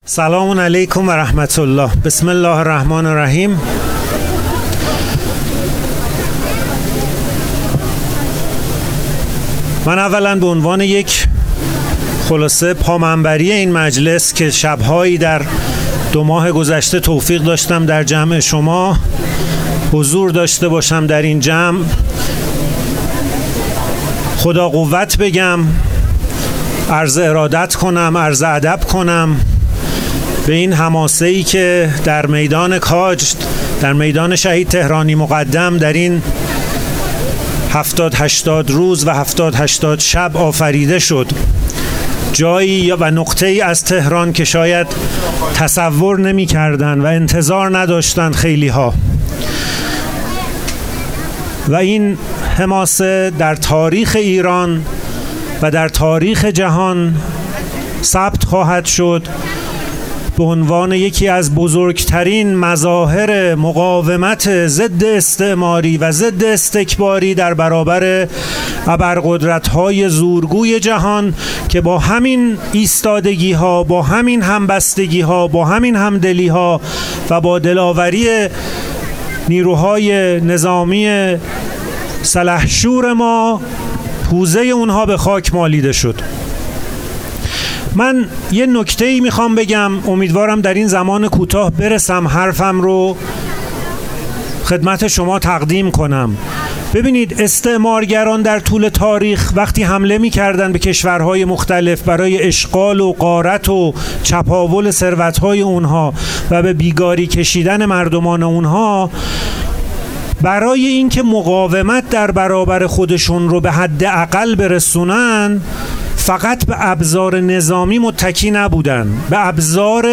سلام علیکم و رحمت الله. بسم الله الرحمن الرحیم. من اولا به عنوان یک خلاصه پامنبری این مجلس که شب‌هایی در 2 ماه گذشته توفیق داشتم در جمع شما حضور داشته باشم در این جمع، خدا قوت بگم، عرض ارادت کنم، عرض ادب کنم به این حماسه‌ای که در میدان کاج، در میدان شهید تهرانی مقدم در این 70-80 روز و 70-80 شب آفریده شد. جایی و نقطه‌ای از تهران که شاید تصور نمی‌کردن و انتظار نداشتن خیلی ها، و این حماسه در تاریخ ایران و در تاریخ جهان ثبت خواهد شد به عنوان یکی از بزرگترین مظاهر مقاومت ضد استعماری و ضد استکباری در برابر ابرقدرت‌های زورگوی جهان که با همین ایستادگی‌ها، با همین همبستگی‌ها، با همین همدلی‌ها و با دلاوری نیروهای نظامی سلحشور ما پوزه اونها به خاک مالیده شد. من یه نکته‌ای میخوام بگم، امیدوارم در این زمان کوتاه برسم حرفم رو خدمت شما تقدیم کنم. ببینید، استعمارگران در طول تاریخ وقتی حمله میکردن به کشورهای مختلف برای اشغال و غارت و چپاول ثروت‌های اونها و به بیگاری کشیدن مردمان اونها، برای اینکه مقاومت در برابر خودشون رو به حد اقل برسونن فقط به ابزار نظامی متکی نبودن، به ابزار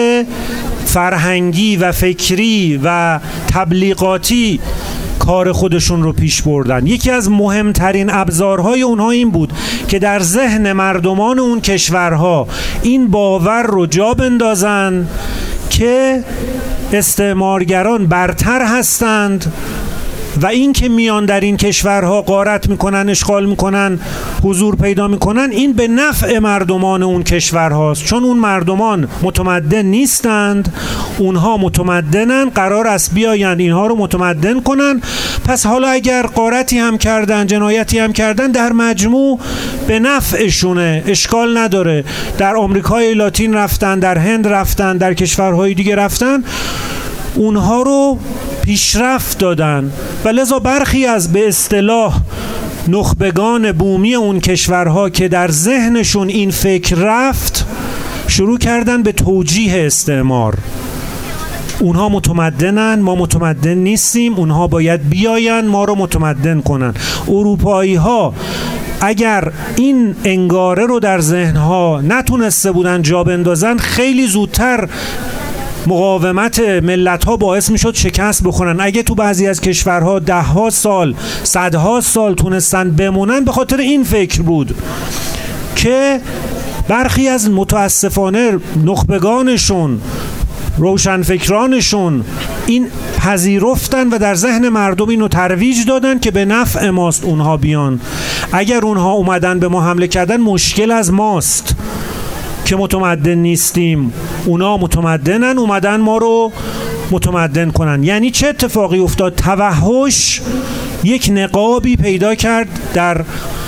فرهنگی و فکری و تبلیغاتی کار خودشون رو پیش بردن. یکی از مهمترین ابزارهای اونها این بود که در ذهن مردمان اون کشورها این باور رو جا بندازن که استعمارگران برتر هستند و این که میان در این کشورها غارت میکنن، اشغال میکنن، حضور پیدا میکنن، این به نفع مردمان اون کشورهاست، چون اون مردمان متمدن نیستند، اونها متمدنن، قرار است بیاین اینها رو متمدن کنن. پس حالا اگر غارتی هم کردن، جنایتی هم کردن، در مجموع به نفعشونه، اشکال نداره. در آمریکای لاتین رفتن، در هند رفتن، در کشورهای دیگه رفتن، اونها رو پیشرفت دادن و لذا برخی از به اصطلاح نخبگان بومی اون کشورها که در ذهنشون این فکر رفت شروع کردن به توجیه استعمار. اونها متمدنن، ما متمدن نیستیم، اونها باید بیاین ما رو متمدن کنن. اروپایی ها اگر این انگاره رو در ذهنها نتونسته بودن جا بندازن، خیلی زودتر مقاومت ملت ها باعث می شد شکست بخورن. اگه تو بعضی از کشورها 10 سال، 100 سال تونستن بمونن، به خاطر این فکر بود که برخی از متاسفانه نخبگانشون، روشنفکرانشون این پذیرفتن و در ذهن مردم اینو ترویج دادن که به نفع ماست اونها بیان. اگر اونها اومدن به ما حمله کردن، مشکل از ماست که متمدن نیستیم، اونا متمدنن، اومدن ما رو متمدن کنن. یعنی چه اتفاقی افتاد؟ توحش یک نقابی پیدا کرد در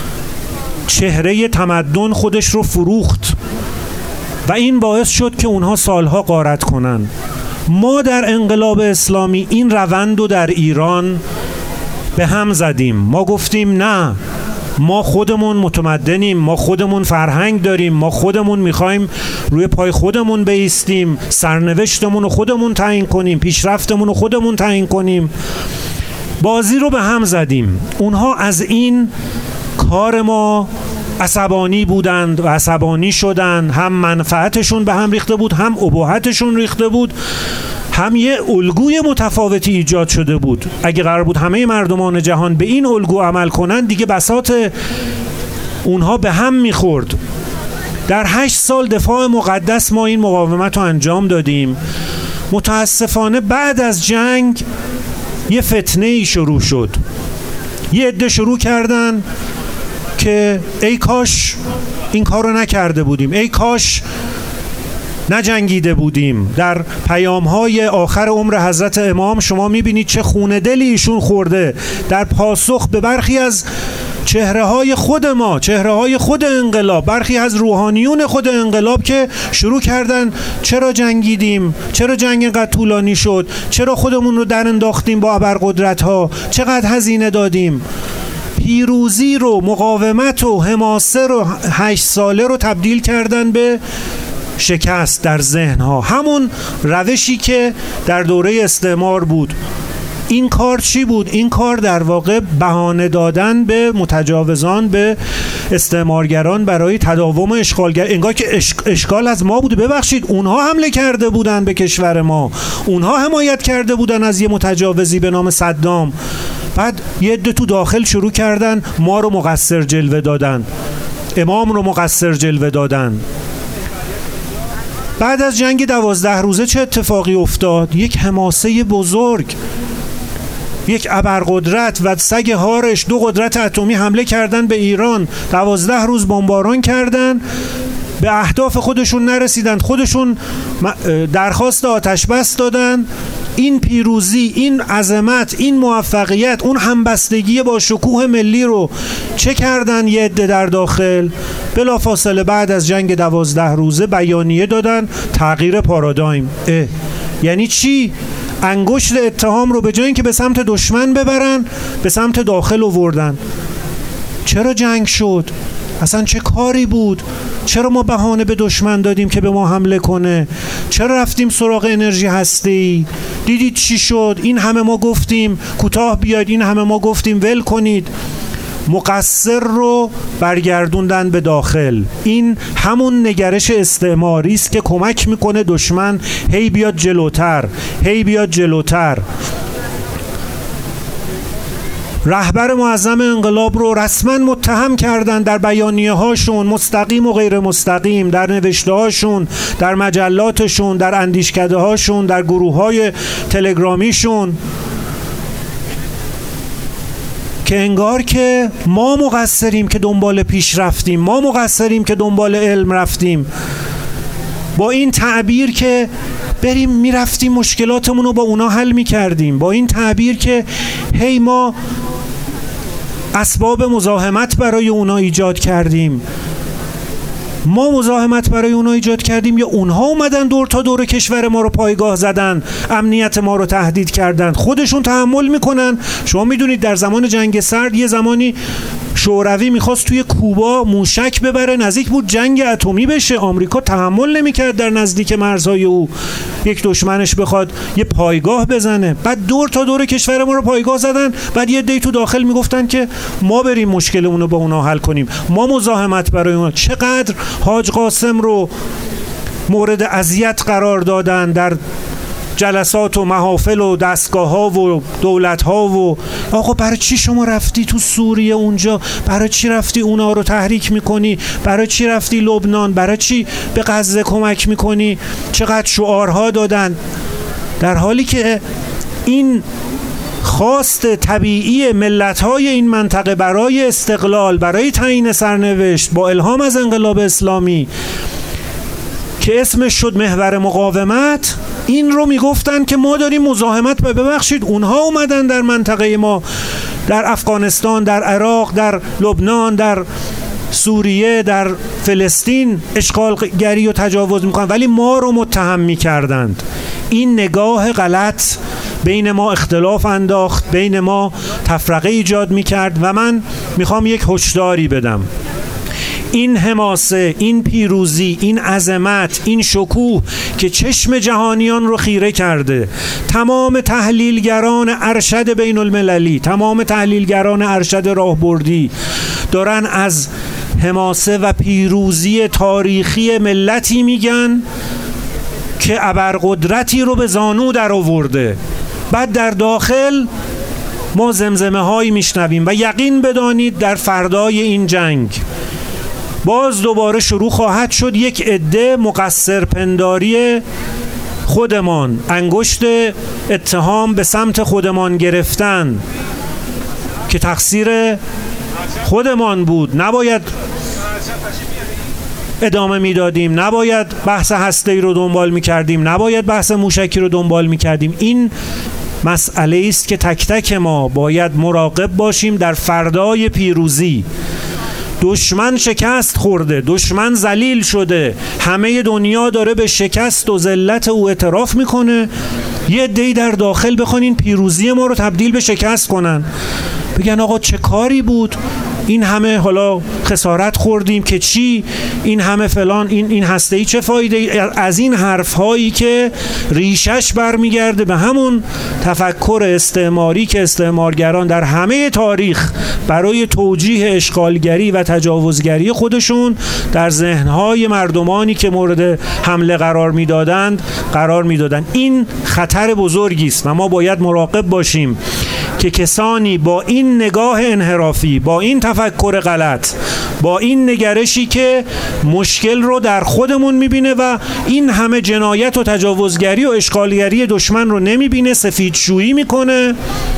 چهره تمدن، خودش رو فروخت و این باعث شد که اونها سالها غارت کنن. ما در انقلاب اسلامی این روند رو در ایران به هم زدیم. ما گفتیم نه، ما خودمون متمدنیم، ما خودمون فرهنگ داریم، ما خودمون میخوایم روی پای خودمون بایستیم، سرنوشتمون رو خودمون تعیین کنیم، پیشرفتمون رو خودمون تعیین کنیم. بازی رو به هم زدیم. اونها از این کار ما عصبانی بودند و عصبانی شدند. هم منفعتشون به هم ریخته بود، هم اباحتشون ریخته بود، هم یه الگوی متفاوتی ایجاد شده بود. اگه قرار بود همه مردمان جهان به این الگو عمل کنن، دیگه بساط اونها به هم میخورد. در 8 سال دفاع مقدس ما این مقاومت رو انجام دادیم. متاسفانه بعد از جنگ یه فتنه‌ای شروع شد. یه عده شروع کردن که ای کاش این کار رو نکرده بودیم، ای کاش نجنگیده بودیم. در پیام‌های آخر عمر حضرت امام شما می‌بینید چه خون دلی ایشون خورده در پاسخ به برخی از چهره‌های خود ما، چهره‌های خود انقلاب، برخی از روحانیون خود انقلاب که شروع کردن چرا جنگیدیم، چرا جنگ اینقدر طولانی شد، چرا خودمون رو در انداختیم با ابرقدرت‌ها، چقدر هزینه دادیم. پیروزی رو، مقاومت و حماسه رو 8 ساله رو تبدیل کردن به شکست در ذهن‌ها. همون روشی که در دوره استعمار بود. این کار چی بود؟ این کار در واقع بهانه دادن به متجاوزان، به استعمارگران برای تداوم اشغالگر. انگار که اشغال از ما بوده. ببخشید، اونها حمله کرده بودن به کشور ما، اونها حمایت کرده بودن از یه متجاوزی به نام صدام. بعد یه عده تو داخل شروع کردن ما رو مقصر جلوه دادن، امام رو مقصر جلوه دادن. بعد از جنگ 12 روزه چه اتفاقی افتاد؟ یک حماسه بزرگ، یک ابرقدرت و سگ هارش، 2 قدرت اتمی حمله کردن به ایران، 12 روز بمباران کردن، به اهداف خودشون نرسیدن، خودشون درخواست آتش بس دادن. این پیروزی، این عظمت، این موفقیت، اون همبستگی با شکوه ملی رو چه کردن یه عده در داخل؟ بلافاصله بعد از جنگ 12 روزه بیانیه دادن تغییر پارادایم. یعنی چی؟ انگشت اتهام رو به جای اینکه به سمت دشمن ببرن، به سمت داخل آوردن. چرا جنگ شد؟ اصلا چه کاری بود؟ چرا ما بهانه به دشمن دادیم که به ما حمله کنه؟ چرا رفتیم سراغ انرژی هسته‌ای؟ دیدید چی شد؟ این همه ما گفتیم کوتاه بیاید، این همه ما گفتیم ول کنید. مقصر رو برگردوندن به داخل. این همون نگرش استعماری است که کمک میکنه دشمن هی بیاد جلوتر، هی بیاد جلوتر. رهبر معظم انقلاب رو رسما متهم کردن در بیانیه هاشون، مستقیم و غیر مستقیم، در نوشته هاشون، در مجلاتشون، در اندیشکده هاشون، در گروه های تلگرامیشون، که انگار که ما مقصریم که دنبال پیش رفتیم، ما مقصریم که دنبال علم رفتیم. با این تعبیر که بریم میرفتیم مشکلاتمون رو با اونا حل میکردیم، با این تعبیر که هی ما اسباب مزاحمت برای اونا ایجاد کردیم. ما مزاحمت برای اونا ایجاد کردیم یا اونها اومدن دور تا دور کشور ما رو پایگاه زدن، امنیت ما رو تهدید کردن؟ خودشون تحمل میکنن. شما میدونید در زمان جنگ سرد یه زمانی شوروی میخواست توی کوبا موشک ببره، نزدیک بود جنگ اتمی بشه. آمریکا تحمل نمیکرد در نزدیک مرزهای او یک دشمنش بخواد یه پایگاه بزنه. بعد دور تا دور کشور ما رو پایگاه زدن. بعد یه دی تو داخل میگفتن که ما بریم مشکلمون رو با اونا حل کنیم، ما مزاحمت برای اونا. چقدر حاج قاسم رو مورد اذیت قرار دادن در جلسات و محافل و دستگاه ها و دولت ها. و آقا برای چی شما رفتی تو سوریه اونجا؟ برای چی رفتی اونا رو تحریک میکنی؟ برای چی رفتی لبنان؟ برای چی به غزه کمک میکنی؟ چقدر شعارها دادن، در حالی که این خواست طبیعی ملت‌های این منطقه برای استقلال، برای تعیین سرنوشت با الهام از انقلاب اسلامی که اسمش شد محور مقاومت، این رو میگفتن که ما داریم مزاحمت. ببخشید، اونها اومدن در منطقه ما، در افغانستان، در عراق، در لبنان، در سوریه، در فلسطین اشغالگری و تجاوز میکنن، ولی ما رو متهم میکردند. این نگاه غلط بین ما اختلاف انداخت، بین ما تفرقه ایجاد میکرد. و من میخوام یک هشداری بدم. این حماسه، این پیروزی، این عظمت، این شکوه که چشم جهانیان رو خیره کرده، تمام تحلیلگران ارشد بین المللی، تمام تحلیلگران ارشد راهبردی دارن از حماسه و پیروزی تاریخی ملتی میگن که ابرقدرتی رو به زانو در آورده. بعد در داخل ما زمزمه هایی میشنویم و یقین بدانید در فردای این جنگ باز دوباره شروع خواهد شد یک عده مقصر پنداری خودمان، انگشت اتهام به سمت خودمان گرفتن که تقصیر خودمان بود، نباید ادامه میدادیم، نباید بحث هسته‌ای رو دنبال میکردیم، نباید بحث موشکی رو دنبال میکردیم. این مسئله است که تک تک ما باید مراقب باشیم در فردای پیروزی. دشمن شکست خورده، دشمن ذلیل شده، همه دنیا داره به شکست و ذلت او اعتراف میکنه. یه عده‌ای در داخل بخوان این پیروزی ما رو تبدیل به شکست کنن، بگن آقا چه کاری بود، این همه حالا خسارت خوردیم که چی، این همه فلان، این هسته‌ای چه فایده. از این حرف هایی که ریشش برمیگرده به همون تفکر استعماری که استعمارگران در همه تاریخ برای توجیه اشغالگری و تجاوزگری خودشون در ذهنهای مردمانی که مورد حمله قرار میدادند. این خطر بزرگی است و ما باید مراقب باشیم که کسانی با این نگاه انحرافی، با این تفکر غلط، با این نگرشی که مشکل رو در خودمون میبینه و این همه جنایت و تجاوزگری و اشغالگری دشمن رو نمیبینه، سفیدشویی میکنه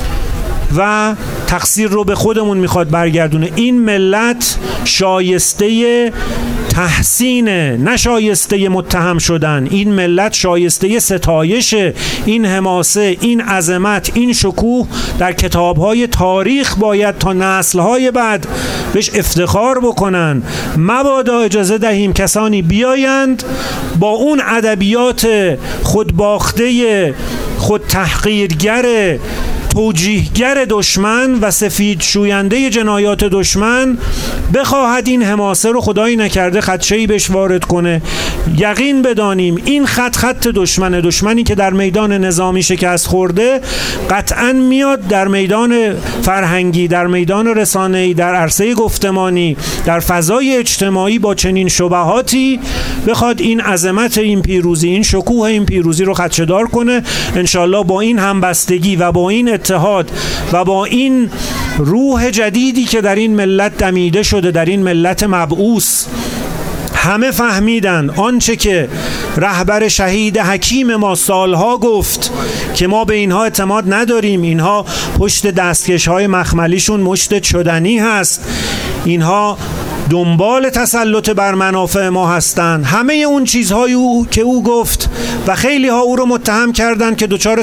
و تقصیر رو به خودمون میخواد برگردونه. این ملت شایسته تحسینه، نه شایسته متهم شدن. این ملت شایسته ستایش، این حماسه، این عظمت، این شکوه در کتاب‌های تاریخ باید تا نسل‌های بعد بهش افتخار بکنن. مبادا اجازه دهیم کسانی بیایند با اون ادبیات خودباخته، خود تحقیرگر، توجیهگر دشمن و سفید شوینده جنایات دشمن بخواهد این حماسه رو خدایی نکرده خدشه‌ای بهش وارد کنه. یقین بدانیم این خط دشمنی که در میدان نظامی شکست خورده قطعاً میاد در میدان فرهنگی، در میدان رسانه‌ای، در عرصه گفتمانی، در فضای اجتماعی با چنین شبهاتی بخواد این عظمت این پیروزی، این شکوه این پیروزی رو خدشه‌دار کنه. انشالله با این همبستگی و با این اتحاد و با این روح جدیدی که در این ملت دمیده شده، در این ملت مبعوث، همه فهمیدن آنچه که رهبر شهید حکیم ما سالها گفت که ما به اینها اعتماد نداریم، اینها پشت دستکش‌های مخملیشون مشت شدنی هست، اینها دنبال تسلط بر منافع ما هستند. همه اون چیزهایی که او گفت و خیلی ها او رو متهم کردند که دچار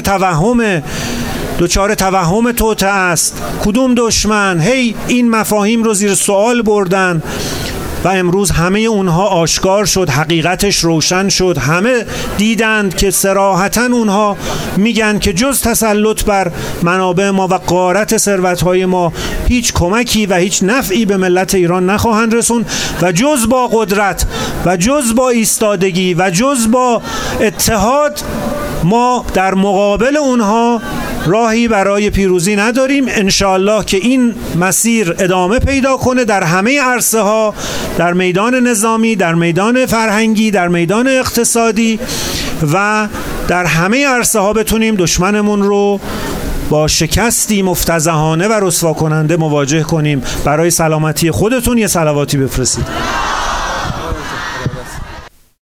توهم توطئه است، کدوم دشمن، هی این مفاهیم رو زیر سوال بردن و امروز همه اونها آشکار شد، حقیقتش روشن شد. همه دیدند که صراحتاً اونها میگن که جز تسلط بر منابع ما و غارت ثروت‌های ما هیچ کمکی و هیچ نفعی به ملت ایران نخواهند رسون و جز با قدرت و جز با ایستادگی و جز با اتحاد ما در مقابل اونها راهی برای پیروزی نداریم. انشاءالله که این مسیر ادامه پیدا کنه در همه عرصه ها، در میدان نظامی، در میدان فرهنگی، در میدان اقتصادی و در همه عرصه ها بتونیم دشمنمون رو با شکستی مفتضحانه و رسوا کننده مواجه کنیم. برای سلامتی خودتون یه صلواتی بفرستید.